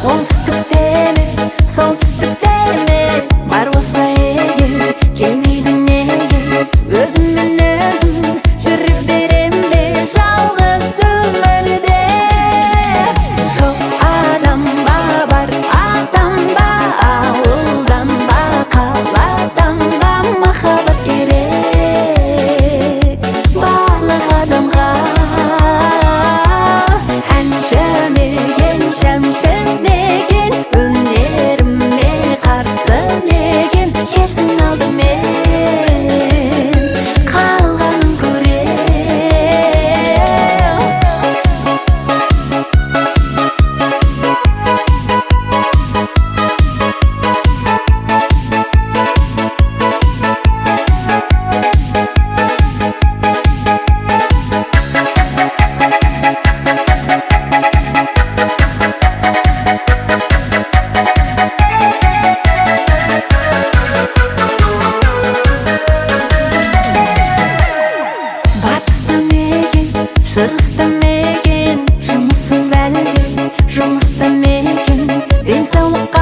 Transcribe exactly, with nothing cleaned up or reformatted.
оңтүстікте ме, солтүстікте ме, бар болса егер, келмейді неге? Өзіммен өзім жүре берем бе, жалғыз өмірде? Жоқ адамға бар, адам ба, ауылдан ба, қаладан ба, махаббат керек барлық адамға. Әнші меген, шәмші меген, өнеріме қарсы меген, есін алдымен қалғанын көрем. Батыста мекен, шығыста мекен, жұмыссыз бәлде, жұмыста мекен, денсаулық